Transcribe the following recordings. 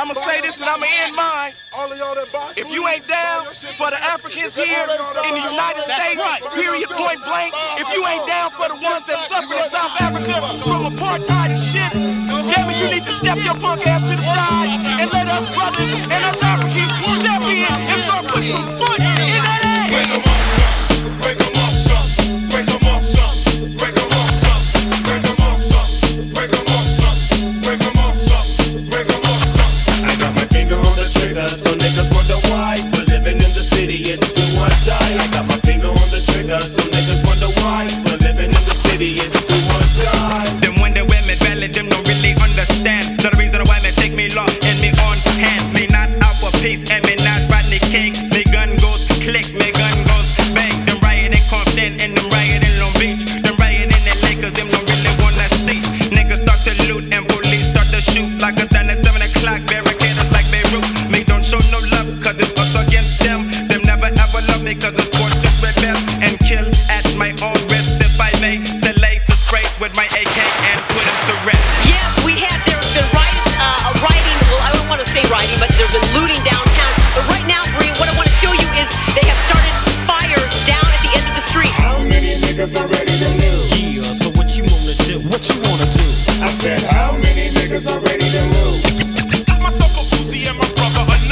I'ma say this and I'ma end mine. If you ain't down for the Africans here in the United States, period, point blank, if you ain't down for the ones that suffered in South Africa from apartheid and shit, damn it, you need to step your punk ass to the side and let us brothers and us Africans step in and start putting some foot in that ass. Break them off some, break them off some, break them off some, break them off some, break them off some, break them off some, break them off some, break them off some. I got my finger on the trigger, so niggas wonder why. We're living in the city, it's do or die. I got my finger on the trigger, so niggas wonder why. We're living in the city, it's do or die. Them when the women valid, them don't really understand. So the reason why they take me long and me on hand. Me not out for peace and me not Rodney King. Me gun goes click, me gun goes bang. Them rioting in Compton and them rioting in Long Beach. Them rioting in LA cause them don't really wanna see. Niggas start to loot and police start to shoot. Like it's done at 7 o'clock, barricaders like Beirut. Me don't show no love cause it's us against them. Them never ever love me cause it's born to rebel and kill at my own risk. If I may delay to spray with my AK and put him to rest. Yes, there's been rioting, well, I don't want to say rioting, but there's been looting downtown. But right now, Bree, what I want to show you is they have started fires down at the end of the street. How many niggas are ready to lose? Yeah, so what you wanna do? What you wanna do? I said, how many niggas are ready to lose? Got myself a Uzi and my brother a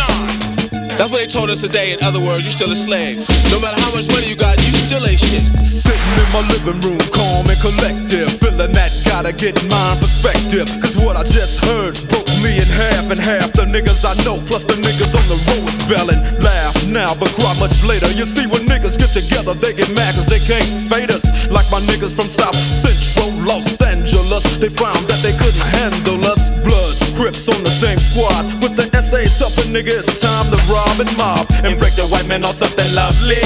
9. That's what they told us today. In other words, you still a slave. No matter how much money you got, you still ain't shit. Sitting in my living room, calm and collective, feeling that gotta get my perspective. Cause what I just heard broke me in half, and half the niggas I know, plus the niggas on the road is belling. Laugh now, but cry much later. You see, when niggas get together, they get mad cause they can't fade us. Like my niggas from South Central Los Angeles, they found that they couldn't handle us. Bloods, Crips on the same squad. With the essays up, a nigga, it's time to rob and mob and break the white man on something lovely.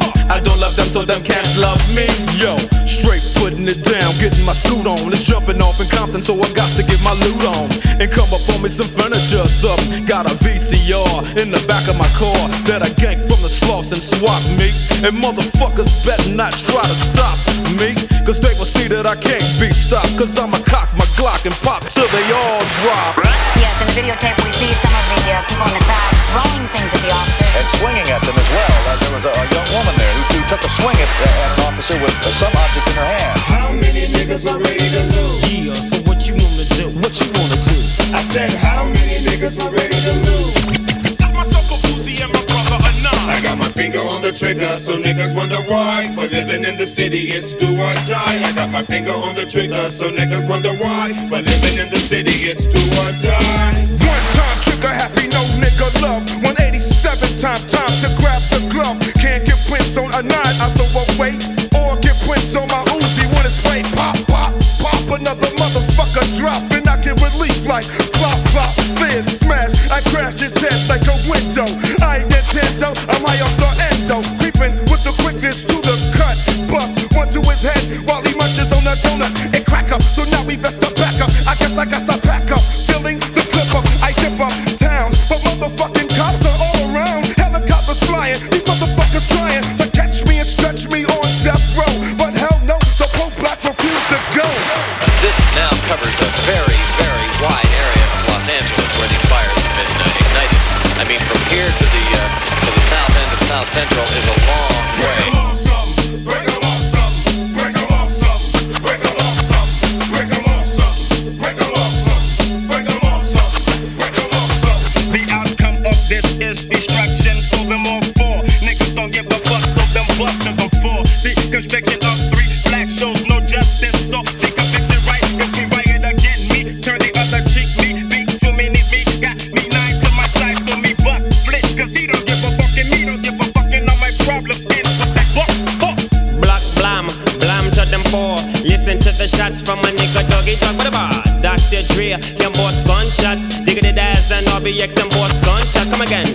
I don't love them, so them can't love me. Yo, straight putting it down, getting my scoot on. It's jumping off in Compton, so I got to get my loot on and come up on me some furniture or something. Got a VCR in the back of my car that I ganked from the sloughs and swap me. And motherfuckers better not try to stop me, cause they will see that I can't be stopped. Cause I'ma cock my Glock and pop till they all drop. Yes, in the videotape we see some of the people in the crowd throwing things at the officers. And swinging at them as well. There was a young woman there who took a swing at an officer with some object in her hand. How many niggas are ready to lose? Yeah, so what you wanna do? What you wanna do? I said, how many niggas are ready to lose? Got myself a Uzi and my brother a 9. I got my finger on the trigger, so niggas wonder why. For living in the city, it's do or die. I got my finger on the trigger, so niggas wonder why. For living in the city, it's do or die. One time trigger happy, no nigga love. 187 time to grab the glove. Can't get prints on a 9 out the way, or get prints on my Uzi when it's spray. Pop, pop, pop, another motherfucker drop, and I get relief like plop, plop, fizz, smash. I crash his head like a window. I ain't Nintendo, I'm high off the endo, creeping with the quickness to the cut. Bust one to his head while he munches on a donut and crack up. So now we best to back up. I guess I got to pack up, feeling the clip up. I dip up town, but motherfucking cops are all around. Helicopters flying, these motherfuckers trying to catch me and stretch me on death row. But hell no, the pro-black refuse to go. This now covers a very, very wide area of Los Angeles where these fires have been ignited. I mean, from here to the south end of South Central is a long way. Break 'em off something, break 'em off something, break 'em off something, break 'em off something, break 'em off something, break 'em off something, break 'em off something. The outcome of this is destruction, so them all fall. Niggas don't give a fuck, so them busters them fall. The constriction of 3 black shows no justice, so the conviction right. If we riot again, me turn the other cheek, me beat too many, me got me 9 to my side, so me bust flick, cause he don't give a fuck and me don't give a fuck, and all my problems end with that buck. Block blam, blam to them 4. Listen to the shots from a nigga doggy dog with a bar. Dr. Dre, them boss gunshots. Diggity Daz and RBX, them boss gunshots. Come again.